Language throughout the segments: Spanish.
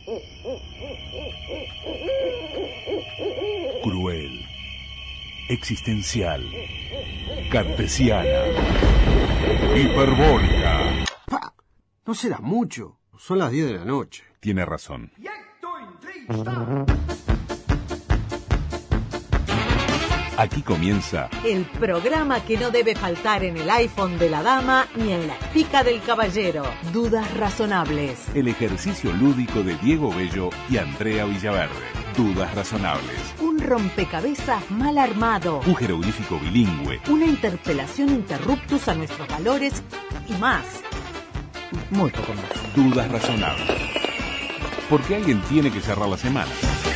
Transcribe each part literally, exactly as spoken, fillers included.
Cruel, existencial, cartesiana, hiperbólica. ¡Pa! No será mucho. Son las diez de la noche. Tiene razón. Aquí comienza el programa que no debe faltar en el iPhone de la dama ni en la pica del caballero. Dudas razonables. el ejercicio lúdico de Diego Bello y Andrea Villaverde. Dudas razonables. Un rompecabezas mal armado. Un jeroglífico bilingüe. Una interpelación interruptus a nuestros valores y más. Muy poco más. Dudas razonables. Porque alguien tiene que cerrar la semana.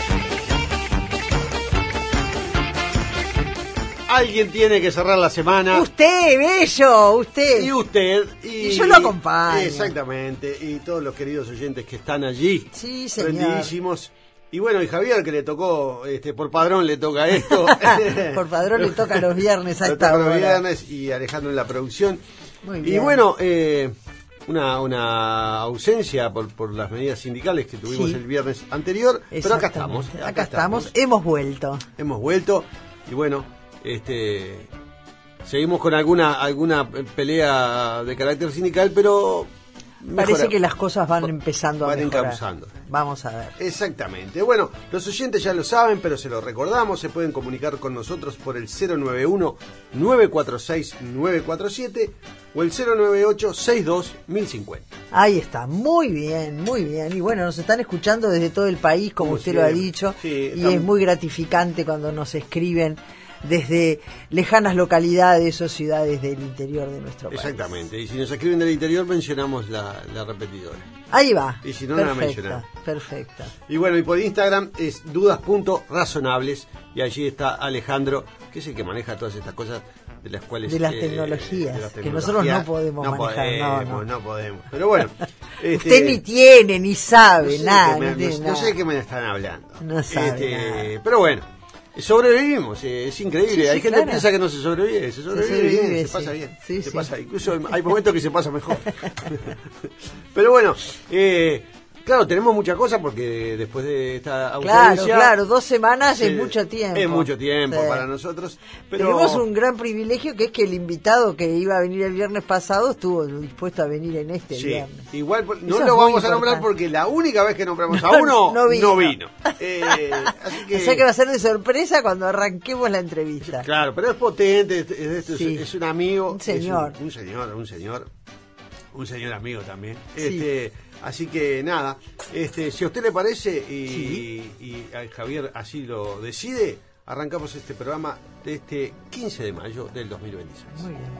Alguien tiene que cerrar la semana. Usted, Bello, usted. Y usted. Y, y yo lo acompaño. Exactamente. Y todos los queridos oyentes que están allí. Sí, señor. Prendidísimos. Y bueno, y Javier, que le tocó, este, por padrón le toca esto. Por padrón le toca los viernes a esta hora. Los viernes y Alejandro en la producción. Muy bien. Y bueno, eh, una, una ausencia por, por las medidas sindicales que tuvimos Sí. el viernes anterior. Pero acá estamos. Acá, acá estamos. estamos. Hemos vuelto. Hemos vuelto. Y bueno, este... seguimos con alguna alguna pelea de carácter sindical, pero parece mejora, que las cosas van empezando van a mejorar. encauzando. Vamos a ver. Exactamente. Bueno, los oyentes ya lo saben, pero se lo recordamos. Se pueden comunicar con nosotros por el cero nueve uno, nueve cuatro seis, nueve cuatro siete o el cero nueve ocho, seis dos, mil cincuenta. Ahí está, muy bien, muy bien. Y bueno, nos están escuchando desde todo el país, como, como usted siempre lo ha dicho. Sí, y estamos... es muy gratificante cuando nos escriben desde lejanas localidades o ciudades del interior de nuestro país. Exactamente, y si nos escriben del interior mencionamos la, la repetidora. Ahí va. Y si no, perfecta, no la mencionamos. Perfecta. Y bueno, y por Instagram es dudas punto razonables y allí está Alejandro, que es el que maneja todas estas cosas de las cuales... De las, eh, tecnologías, de las que tecnologías nosotros no podemos no manejar. Podemos, no, no. no podemos, pero bueno. Usted este, ni tiene, ni sabe, no sé nada. Me, no, tiene no, nada. no sé de qué me están hablando. No sabe este, nada. Pero bueno. Sobrevivimos, eh, es increíble. Sí, sí, hay gente claro. que piensa que no se sobrevive, se sobrevive, se sobrevive, bien, se sí. pasa bien. Sí, se sí. pasa, incluso hay momentos que se pasa mejor. Pero bueno, eh, claro, tenemos mucha cosa porque después de esta ausencia... Claro, claro, dos semanas se, es mucho tiempo. Es mucho tiempo sí. para nosotros. Pero... Tenemos un gran privilegio que es que el invitado que iba a venir el viernes pasado estuvo dispuesto a venir en este sí. viernes. Igual no Eso lo vamos a importante. nombrar porque la única vez que nombramos no, a uno no vino. No vino. Eh, así que... O sea que va a ser de sorpresa cuando arranquemos la entrevista. Claro, pero es potente, es, es, Sí. es un amigo. Un señor. Es un, un señor, un señor. Un señor amigo también. Sí. Este, así que nada, este, si a usted le parece y, Sí. y, y a Javier así lo decide, arrancamos este programa de este quince de mayo del dos mil veintiséis. Muy bien.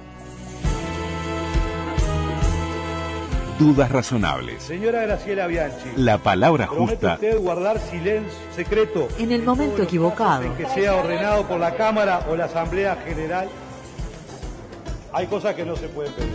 Dudas razonables. Señora Graciela Bianchi, La palabra ¿promete justa usted guardar silencio secreto En el momento todos los equivocado. casos en que sea ordenado por la Cámara o la Asamblea General? Hay cosas que no se pueden pedir.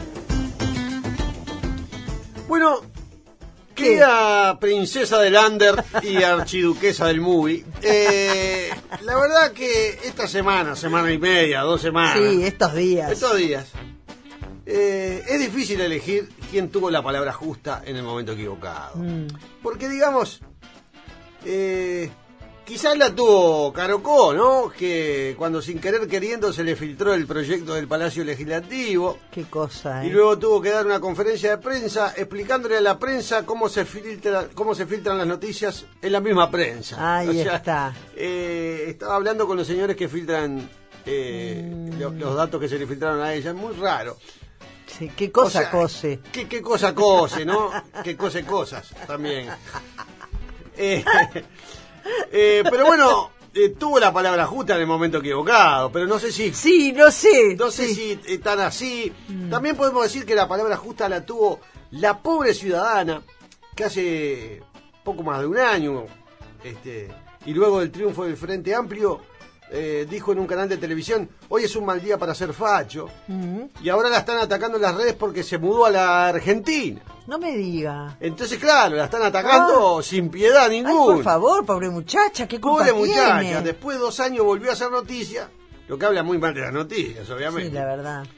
Bueno, querida princesa del Under y archiduquesa del Movie, eh, la verdad que esta semana, semana y media, dos semanas, Sí, estos días. estos días, eh, es difícil elegir quién tuvo la palabra justa en el momento equivocado. Mm. Porque digamos, eh, quizás la tuvo Carocó, ¿no? Que cuando sin querer queriendo se le filtró el proyecto del Palacio Legislativo. Qué cosa, ¿eh? Y luego tuvo que dar una conferencia de prensa explicándole a la prensa cómo se filtra, cómo se filtran las noticias en la misma prensa. Ahí está. Eh, estaba hablando con los señores que filtran eh, Mm. lo- los datos que se le filtraron a ella. Muy raro. Sí, qué cosa O sea, cose. ¿Qué, qué cosa cose, no? ¿Qué cose cosas también? Eh, eh, pero bueno, eh, tuvo la palabra justa en el momento equivocado, pero no sé si... Sí, no sé. No sé sí. si están así. También podemos decir que la palabra justa la tuvo la pobre ciudadana que hace poco más de un año, este, y luego del triunfo del Frente Amplio, eh, dijo en un canal de televisión: hoy es un mal día para ser facho. Mm. Y ahora la están atacando en las redes porque se mudó a la Argentina. No me diga. Entonces, claro, la están atacando Ah. sin piedad Ay, ninguna. por favor, pobre muchacha, qué culpa Pobre muchacha, tiene. después de dos años volvió a hacer noticia, lo que habla muy mal de las noticias, obviamente. Sí, la verdad.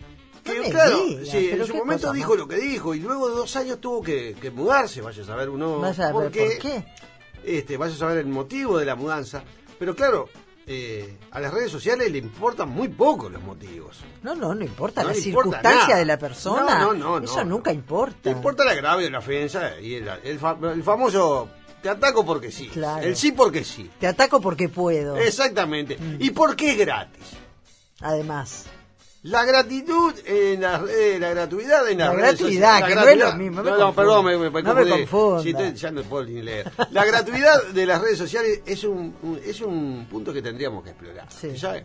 Que, me claro, digas, sí, pero en su qué momento cosa dijo más. lo que dijo y luego de dos años tuvo que, que mudarse, vaya a saber uno Vaya a ver, qué, ¿por qué? Este, vaya a saber el motivo de la mudanza, pero claro, eh, a las redes sociales le importan muy poco los motivos. No, no, no importa No la le importa circunstancia nada. de la persona. No, no, no, Eso no, nunca no. importa. Te importa el agravio, la ofensa y el, el, fa- el famoso te ataco porque sí, Claro. el sí porque sí. Te ataco porque puedo. Exactamente. Mm. ¿Y por qué es gratis? Además. La gratitud en la, eh, la gratuidad en La las redes gratuidad, sociales. que La no es lo gratuidad- mismo, me No, no, confundo. perdón, me, me, No me confundí. confunda. Sí, estoy- ya no puedo ni leer. La gratuidad de las redes sociales es un, un- es un punto que tendríamos que explorar. Sí. ¿Sabe?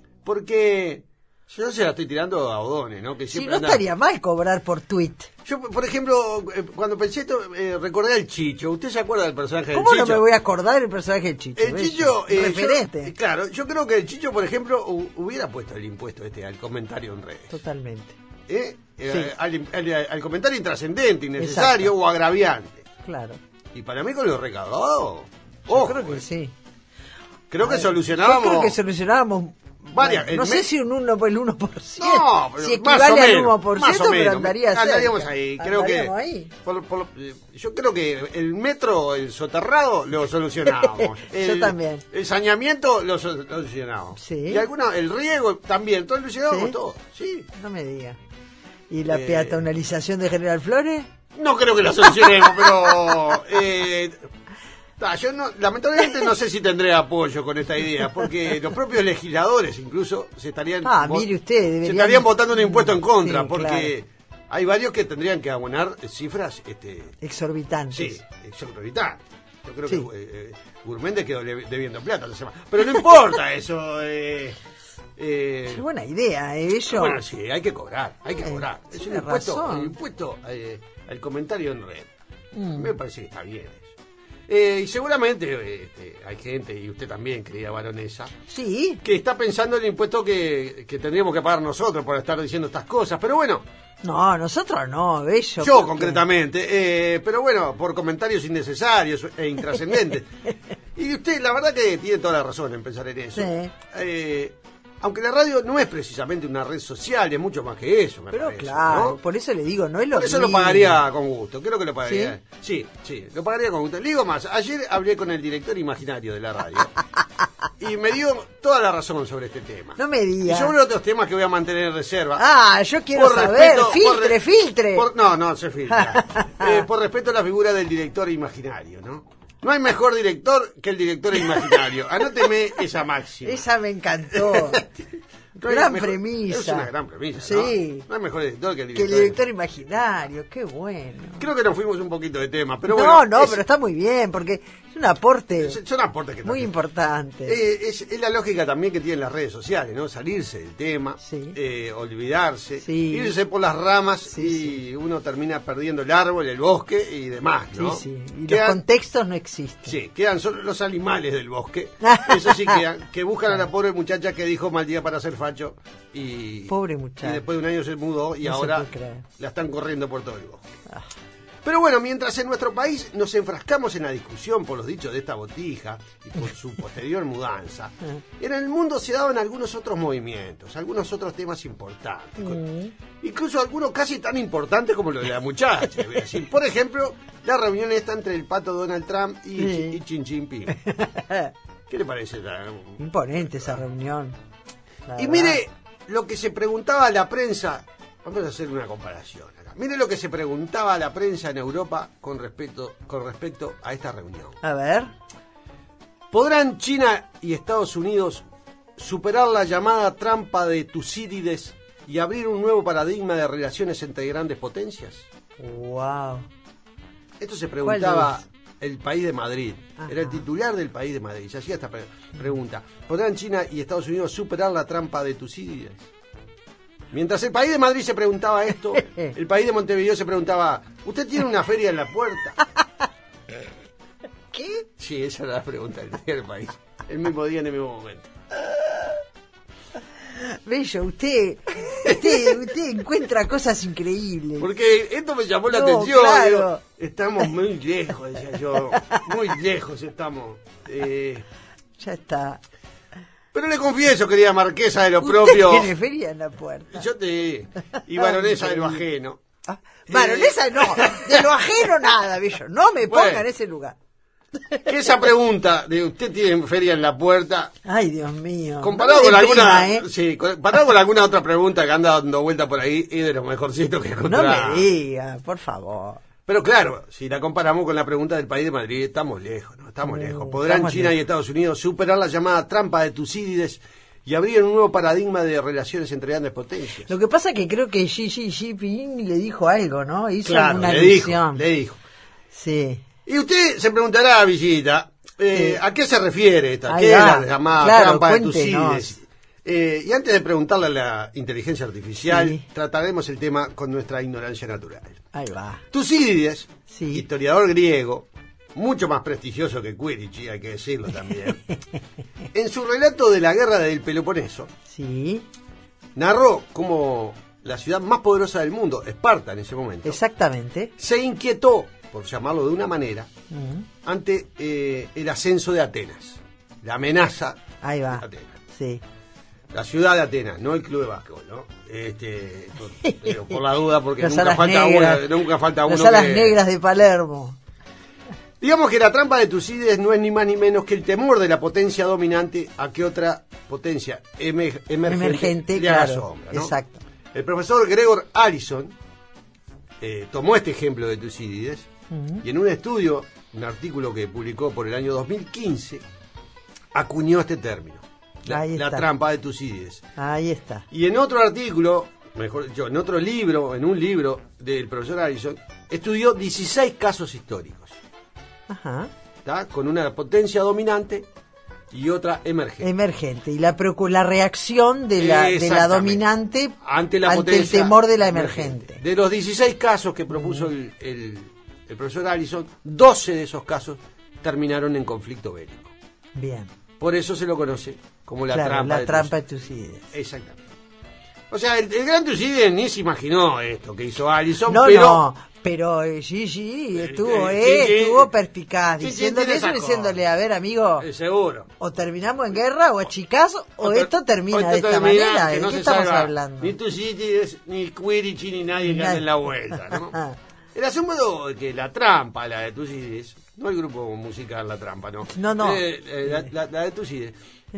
Porque yo se la estoy tirando a Odones, ¿no? Que Si siempre no anda- estaría mal cobrar por tweet. Yo, por ejemplo, eh, cuando pensé esto, eh, recordé al Chicho. ¿Usted se acuerda del personaje del ¿Cómo Chicho? no me voy a acordar el personaje del Chicho? El bello? Chicho, eh, referente. yo- eh, claro, yo creo que el Chicho, por ejemplo, hu- hubiera puesto el impuesto este al comentario en redes. Totalmente. ¿Eh? Eh, Sí. al, al- al comentario intrascendente, innecesario Exacto. o agraviante. Claro. Y para mí con lo recaudado, Yo ojo, creo que eh, sí. creo que Yo solucionábamos creo que solucionábamos varias. bueno, no el sé me- si un uno por el uno por ciento. No, pero si más o equivale al menos, uno por más o ciento, pero menos. andaría cerca. Andaríamos ahí, creo que Andaríamos ahí. por- por- eh, yo creo que el metro, el soterrado lo solucionamos. El, Yo también. El saneamiento lo, so- lo solucionamos. Sí. Y alguna, el riego también, todo lo solucionamos ¿Sí? todo. Sí. No me diga. ¿Y la Eh, peatonalización de General Flores? No creo que lo solucionemos, pero eh, ta, yo no, lamentablemente no sé si tendré apoyo con esta idea, porque los propios legisladores incluso se estarían Ah, vo- mire usted, se deberían- estarían votando un impuesto en contra, Sí, porque hay varios que tendrían que abonar cifras, este, Exorbitantes. sí, exorbitantes. Yo creo Sí. que eh, eh, Gurméndez quedó le- debiendo plata la semana, pero no importa eso. Eh, eh, Qué buena idea, ¿eh? Bello? bueno, sí, hay que cobrar, hay que Eh, cobrar. Es un tiene impuesto, razón. el impuesto eh, al comentario en red. Mm. Me parece que está bien eso. Eh, y seguramente eh, este, hay gente, y usted también, querida baronesa, Sí. que está pensando en el impuesto que, que tendríamos que pagar nosotros por estar diciendo estas cosas. Pero bueno, No, nosotros no, Bello. yo porque- concretamente, eh, pero bueno, por comentarios innecesarios e intrascendentes. Y usted, la verdad que tiene toda la razón en pensar en eso. Sí. Eh, aunque la radio no es precisamente una red social, es mucho más que eso, me Pero parece, claro, ¿no? por eso le digo, no es lo Por eso lo mismo. pagaría con gusto, creo que lo pagaría. ¿Sí? sí, lo pagaría con gusto. Le digo más, ayer hablé con el director imaginario de la radio y me dio toda la razón sobre este tema. No me diga. Y sobre otros temas que voy a mantener en reserva. Ah, yo quiero Por saber. respeto- por filtre, re- filtre. por- no, no se filtra. Eh, por respeto a la figura del director imaginario, ¿no? No hay mejor director que el director imaginario. Anóteme esa máxima. Esa me encantó. No hay gran mejor- premisa. Es una gran premisa. Sí. ¿no? No hay mejor director que el Que director. el director imaginario, qué bueno. Creo que nos fuimos un poquito de tema, pero no, bueno. no, es- pero está muy bien, porque es un aporte es- son aportes que muy también- importante. Eh, es, es la lógica también que tienen las redes sociales, ¿no? Salirse del tema, Sí. eh, olvidarse, Sí. irse por las ramas Sí, y sí. uno termina perdiendo el árbol, el bosque y demás, ¿no? Sí, sí. Y los Quedan- contextos no existen. Sí, quedan solo los animales del bosque. Eso sí quedan, que buscan a la pobre muchacha que dijo mal día para ser facho y, Pobre muchacha. y después de un año se mudó y No se ahora puede creer. la están corriendo por todo el bosque. Ah. Pero bueno, mientras en nuestro país nos enfrascamos en la discusión por los dichos de esta botija y por su posterior mudanza, en el mundo se daban algunos otros movimientos, algunos otros temas importantes, con- Mm. incluso algunos casi tan importantes como lo de la muchacha. voy a decir. Por ejemplo, la reunión esta entre el pato Donald Trump y, Sí. y Xi Jinping. ¿Qué le parece? la- Imponente esa reunión. la Y verdad. mire lo que se preguntaba a la prensa. Vamos a hacer una comparación acá. Mire lo que se preguntaba a la prensa en Europa con respecto, con respecto a esta reunión. A ver. ¿Podrán China y Estados Unidos superar la llamada trampa de Tucídides y abrir un nuevo paradigma de relaciones entre grandes potencias? Wow. Esto se preguntaba ¿Cuál el País de Madrid. Ajá. Era el titular del País de Madrid. Se hacía esta pre- pregunta. ¿Podrán China y Estados Unidos superar la trampa de Tucídides? Mientras el País de Madrid se preguntaba esto, el País de Montevideo se preguntaba, ¿usted tiene una feria en la puerta? ¿Qué? Sí, esa era la pregunta del día del país. El mismo día, en el mismo momento. Bello, usted, usted, usted encuentra cosas increíbles. Porque esto me llamó la No, atención. claro. Digo, estamos muy lejos, decía yo. Muy lejos estamos. Eh, Ya está. Pero le confieso, querida marquesa de lo Usted propio. tiene feria en la puerta. Yo te. Y baronesa de lo ajeno. Ah, baronesa no, de lo ajeno nada, Bello. No me ponga Bueno. en ese lugar. Que esa pregunta de usted tiene feria en la puerta, Ay, Dios mío. comparado no con me alguna. deprima, ¿eh? Sí, comparado con alguna otra pregunta que anda dando vuelta por ahí, es de lo mejorcito que No encontramos. me diga, por favor. Pero claro, si la comparamos con la pregunta del país de Madrid, estamos lejos, ¿no? Estamos No, lejos. ¿Podrán estamos China y lejos. Estados Unidos superar la llamada trampa de Tucídides y abrir un nuevo paradigma de relaciones entre grandes potencias? Lo que pasa que creo que Xi Xi Jinping le dijo algo, ¿no? Hizo Claro, alguna le dijo, alusión. le dijo. Sí. Y usted se preguntará, Visita, eh, Sí. ¿a qué se refiere esta? Ahí ¿Qué va. es la llamada Claro, trampa de cuéntenos. Tucídides? Eh, y antes de preguntarle a la inteligencia artificial, Sí. trataremos el tema con nuestra ignorancia natural. Ahí va. Tucídides, Sí. historiador griego, mucho más prestigioso que Quirichi, hay que decirlo también, en su relato de la guerra del Peloponeso, Sí, narró cómo la ciudad más poderosa del mundo, Esparta en ese momento, exactamente. se inquietó, por llamarlo de una manera, Mm, ante eh, el ascenso de Atenas, la amenaza Ahí va. de Atenas. Sí. La ciudad de Atenas, no el club de básquetbol, ¿no? Este, por, pero por la duda, porque Las nunca alas falta, negras. uno, nunca falta uno Las alas que- negras de Palermo. Digamos que la trampa de Tucídides no es ni más ni menos que el temor de la potencia dominante a que otra potencia emer- emergente, Emergente, le haga claro. sombra, ¿no? Exacto. El profesor Gregor Allison eh, tomó este ejemplo de Tucídides Ujú. y en un estudio, un artículo que publicó por el año dos mil quince, acuñó este término, la, Ahí la está. trampa de Tucídides. Ahí está. Y en otro artículo, mejor dicho, en otro libro, en un libro del profesor Allison, estudió dieciséis casos históricos, Ajá. ¿tá? Con una potencia dominante y otra emergente. Emergente. Y la, preocu- la reacción de la, de la Exactamente. dominante ante la el potencia temor de la emergente. De los dieciséis casos que propuso el, el- el profesor Allison, doce de esos casos terminaron en conflicto bélico. Bien. Por eso se lo conoce como la Claro, trampa la de trampa de Tucídides. Tucídides. Exactamente. O sea, el, el gran Tucídides ni se imaginó esto que hizo Allison, No, pero... no, pero eh, Gigi estuvo, eh, eh, sí, sí. estuvo perspicaz, Sí, sí, diciéndole tiene eso, esas diciéndole, a ver, amigo, Eh, seguro. o terminamos en guerra, o a chicazos, o, ter- esto termina o esto de esta termina manera. que ¿De no qué se estamos salga hablando? Ni Tucídides, ni Quirichi, ni nadie que Nadie. ande en la vuelta, ¿no? El asunto es que la trampa, la de Tucídides, no el grupo musical La Trampa, no. No, no. Eh, eh, la, la- la de Tucídides.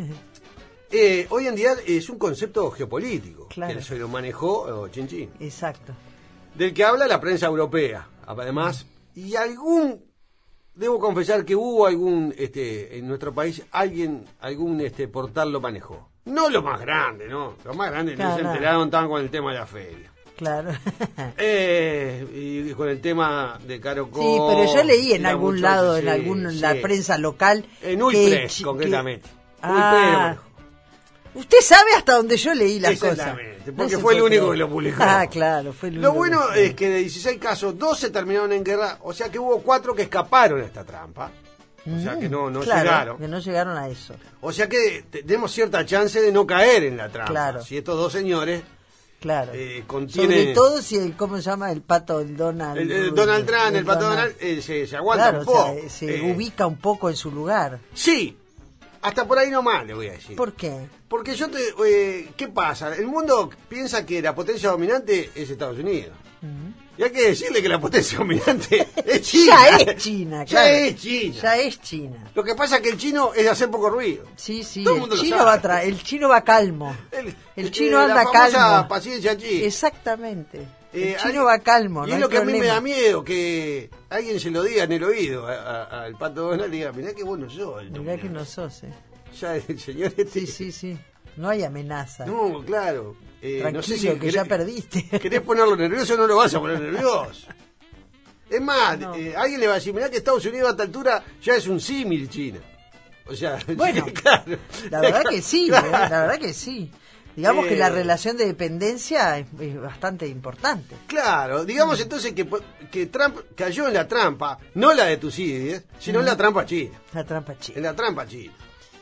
Eh, hoy en día es un concepto geopolítico, Claro. que se lo manejó eh, Chin Chin, Exacto. del que habla la prensa europea, además, y algún, debo confesar que hubo algún, este, en nuestro país, alguien, algún este portal lo manejó. No lo más grande, ¿no? Lo más grande no Claro, se no. enteraron tan con el tema de la feria. Claro. Eh, y con el tema de Carocó. Sí, pero yo leí en la algún mucho- lado, en sí, algún sí. la prensa local. En que Ulpres, chi- concretamente. que- Ulpres lo Ah, manejó. usted sabe hasta donde yo leí las cosas. Exactamente, porque No se fue el puede único creer. que lo publicó. Ah, claro, fue el único. Lo bueno que- es que de dieciséis casos, doce terminaron en guerra, o sea que hubo cuatro que escaparon a esta trampa. O sea que no, no Claro, llegaron. que no llegaron a eso. O sea que tenemos cierta chance de no caer en la trampa. Claro. Si estos dos señores, Claro. Eh, contiene- Sobre todo si el, ¿cómo se llama? El pato, el Donald. el, el Donald Trump, el pato Donald, eh, se, se aguanta Claro, un o sea, poco. se Eh, ubica un poco en su lugar. Sí, hasta por ahí nomás le voy a decir. ¿Por qué? Porque yo te... eh, ¿qué pasa? El mundo piensa que la potencia dominante es Estados Unidos. Y hay que decirle que la potencia dominante es China. Ya es China, Ya claro. es China. Ya es China. Lo que pasa es que el chino es de hacer poco ruido. Sí, sí, Todo el el mundo lo chino, sabe. va tra- el chino va calmo. El, El chino eh, anda la famosa calmo. paciencia china. Exactamente. Eh, el chino hay- va calmo. Y no es hay lo que a mí me problema. da miedo, que alguien se lo diga en el oído a- a- al pato Donald y diga, mirá qué bueno yo. El Mirá que dominante". no sos, eh. Ya el señor este... Sí, sí, sí. No hay amenaza. No, claro. Eh, Tranquilo, no sé si que querés- ya perdiste. ¿Querés ponerlo nervioso o no lo vas a poner nervioso? Es más, No. eh, alguien le va a decir, mirá que Estados Unidos a esta altura ya es un símil China. O sea, Bueno, claro. La verdad que sí, Claro. eh, la verdad que sí. Digamos que la Eh. relación de dependencia es, es bastante importante. Claro, digamos Mm. entonces que, que Trump cayó en la trampa, no la de Tucídides, sino en la trampa china. La trampa En chica. la trampa china.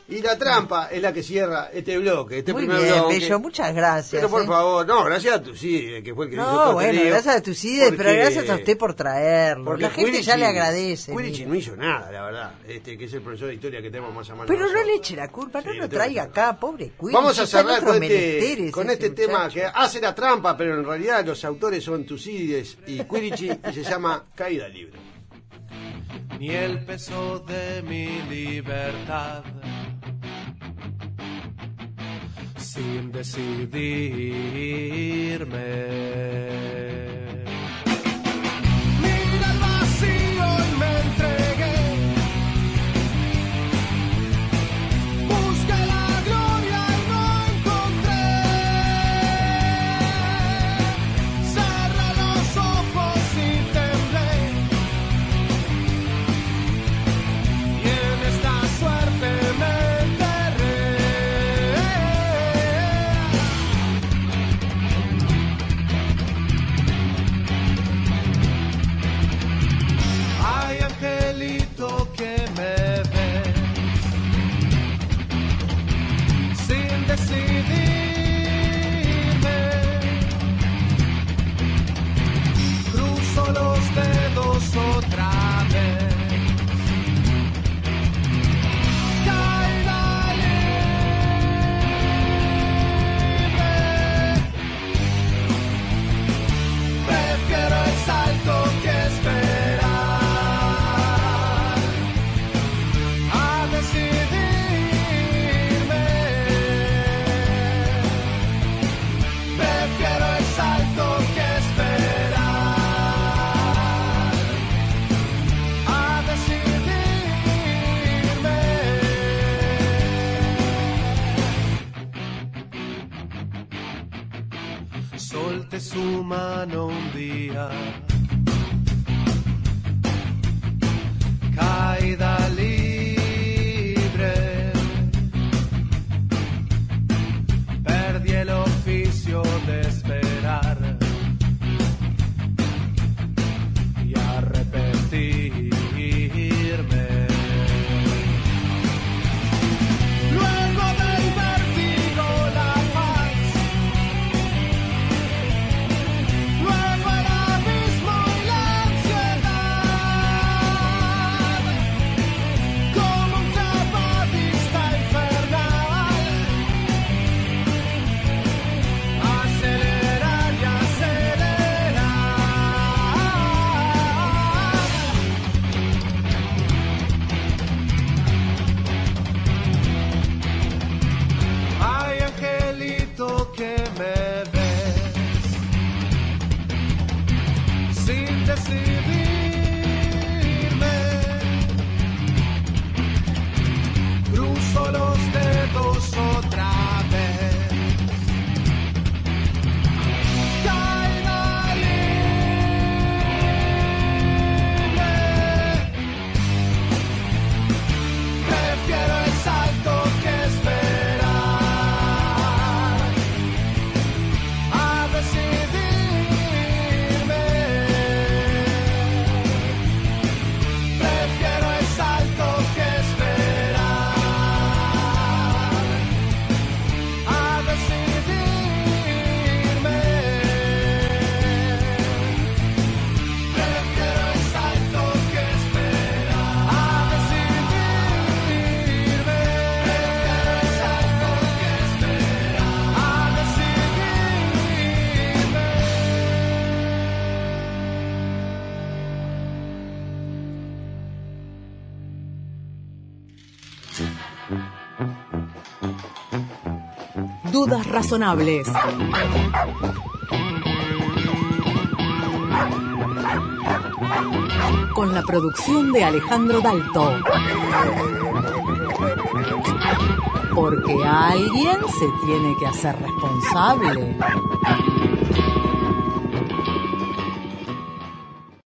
Y la trampa es la que cierra este bloque, este Muy primer bien, bloque. Bello, muchas gracias. Pero por ¿eh? favor, no, gracias a Tucídides, que fue el que hizo todo No, este bueno, lío, gracias a Tucídides, pero porque- gracias a usted por traerlo. porque La gente ya Quirichi- le agradece. Quirichi mire. no hizo nada, la verdad, este que es el profesor de historia que tenemos más a mano. Pero no nosotros. le eche la culpa, no Sí, lo le tengo traiga que- acá, pobre Quirichi. Vamos a está en cerrar otros con este, menesteres con ese este tema muchacho. que hace la trampa, pero en realidad los autores son Tucídides y Quirichi y se llama Caída Libre. Ni el peso de mi libertad, sin decidirme. Mira el vacío y me entregué. Busqué la gloria y no encontré. Cerré los ojos y temblé. Y en esta suerte me enterré. Ay, angelito que me ves sin decidirme, cruzo los dedos otra vez. Caída libre. Prefiero el salto que esperar a decidirme. Prefiero el salto que esperar a decidirme. Solté su mano un día, caída libre, perdí el oficio de esperar y arrepentirme. Luego del vértigo la paz, luego el abismo y la ansiedad, como un clavadista infernal, acelerar y acelerar. Ay, angelito que me ves sin decidirme, cruzo los dedos otra vez. Caída libre. Prefiero el salto que esperar a decidirme. Prefiero el salto que esperar a decidirme. Prefiero el salto que esperar a decidirme. Prefiero el salto que esperar a decidirme. Dudas razonables. Con la producción de Alejandro Dalto. Porque alguien se tiene que hacer responsable.